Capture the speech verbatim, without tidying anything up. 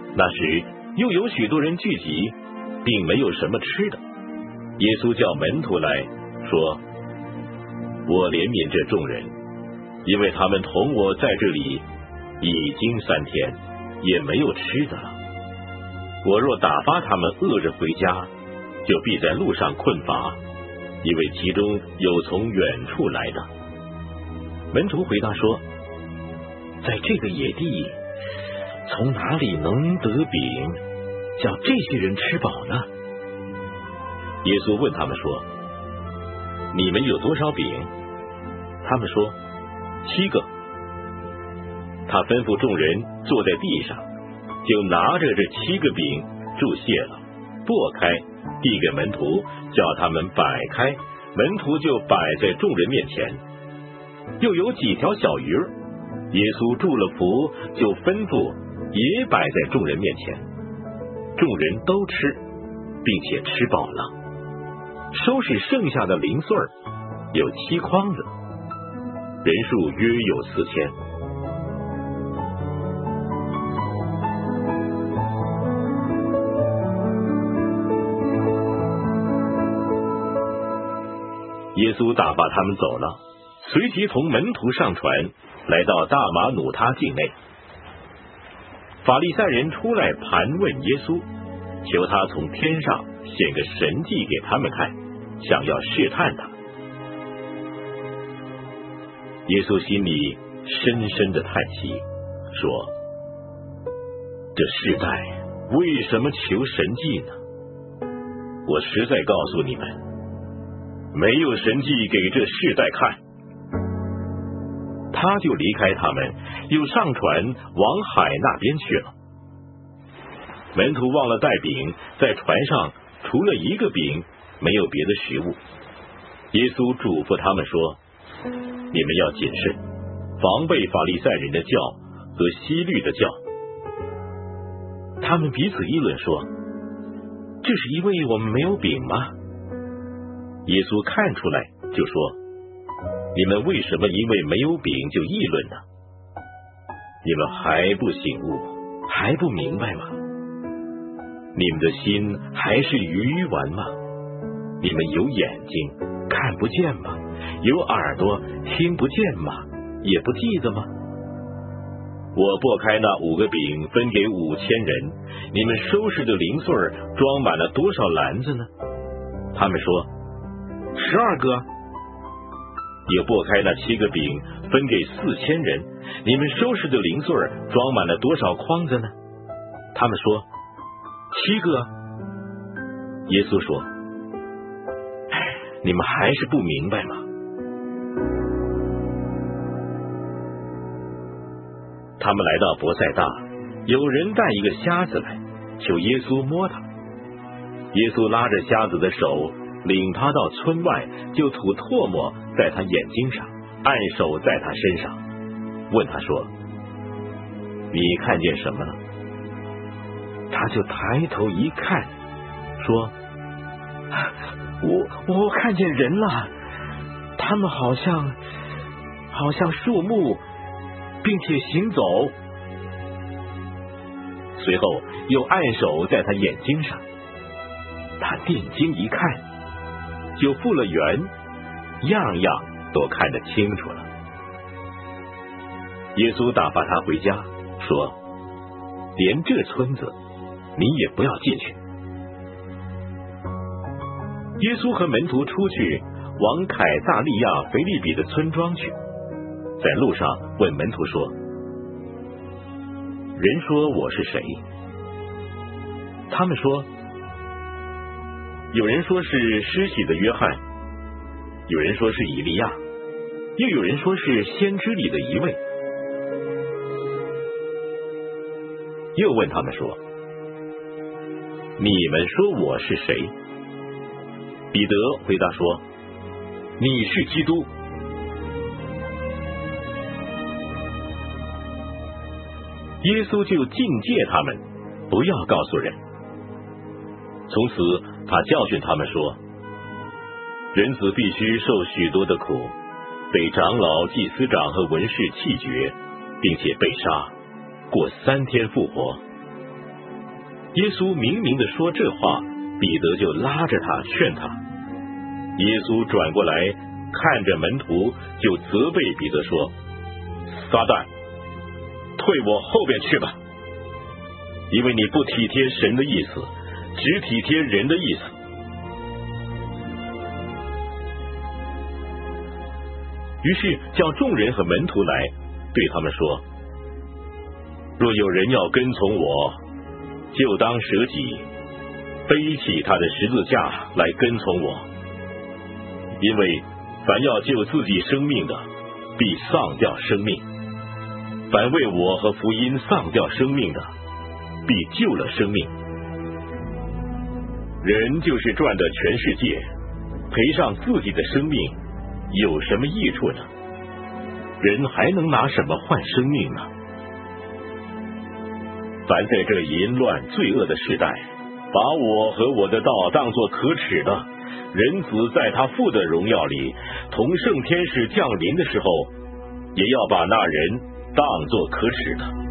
那时又有许多人聚集，并没有什么吃的。耶稣叫门徒来说：我怜悯这众人，因为他们同我在这里已经三天，也没有吃的了。我若打发他们饿着回家，就必在路上困乏，因为其中有从远处来的。门徒回答说：在这个野地，从哪里能得饼，叫这些人吃饱呢？耶稣问他们说：你们有多少饼？他们说：七个。他吩咐众人坐在地上，就拿着这七个饼注谢了，擘开，递给门徒，叫他们摆开，门徒就摆在众人面前。又有几条小鱼儿，耶稣祝了福，就吩咐也摆在众人面前。众人都吃，并且吃饱了，收拾剩下的零碎儿有七筐子，人数约有四千。耶稣打发他们走了，随即同门徒上船，来到大马努他境内。法利赛人出来盘问耶稣，求他从天上显个神迹给他们看，想要试探他。耶稣心里深深的叹息，说：这世代为什么求神迹呢？我实在告诉你们，没有神迹给这世代看。他就离开他们，又上船往海那边去了。门徒忘了带饼，在船上除了一个饼，没有别的食物。耶稣嘱咐他们说：你们要谨慎，防备法利赛人的教和希律的教。他们彼此议论说：这是因为我们没有饼吗？耶稣看出来，就说：你们为什么因为没有饼就议论呢？你们还不醒悟，还不明白吗？你们的心还是愚顽吗？你们有眼睛看不见吗？有耳朵听不见吗？也不记得吗？我拨开那五个饼分给五千人，你们收拾的零碎装满了多少篮子呢？他们说：十二个。也拨开那七个饼分给四千人，你们收拾的零碎装满了多少筐子呢？他们说：七个。耶稣说：你们还是不明白吗？他们来到伯赛大，有人带一个瞎子来，求耶稣摸他。耶稣拉着瞎子的手，领他到村外，就吐唾沫在他眼睛上，按手在他身上，问他说：你看见什么了？他就抬头一看，说：我我看见人了，他们好像好像树木，并且行走。随后又按手在他眼睛上，他定睛一看，就复了原，样样都看得清楚了。耶稣打发他回家，说：连这村子你也不要进去。耶稣和门徒出去往凯撒利亚腓立比的村庄去，在路上问门徒说：人说我是谁？他们说：有人说是施洗的约翰，有人说是以利亚，又有人说是先知里的一位。又问他们说：你们说我是谁？彼得回答说：你是基督。耶稣就禁戒他们，不要告诉人。从此他教训他们说：人子必须受许多的苦，被长老、祭司长和文士弃绝，并且被杀，过三天复活。 耶稣明明的说这话，彼得就拉着他劝他。耶稣转过来看着门徒，就责备彼得说：撒旦，退我后边去吧，因为你不体贴神的意思，只体贴人的意思。于是叫众人和门徒来，对他们说：若有人要跟从我，就当舍己，背起他的十字架来跟从我。因为凡要救自己生命的，必丧掉生命；凡为我和福音丧掉生命的，必救了生命。人就是赚得全世界，赔上自己的生命，有什么益处呢？人还能拿什么换生命呢？凡在这淫乱罪恶的时代，把我和我的道当作可耻的，人子在他父的荣耀里同圣天使降临的时候，也要把那人当作可耻的。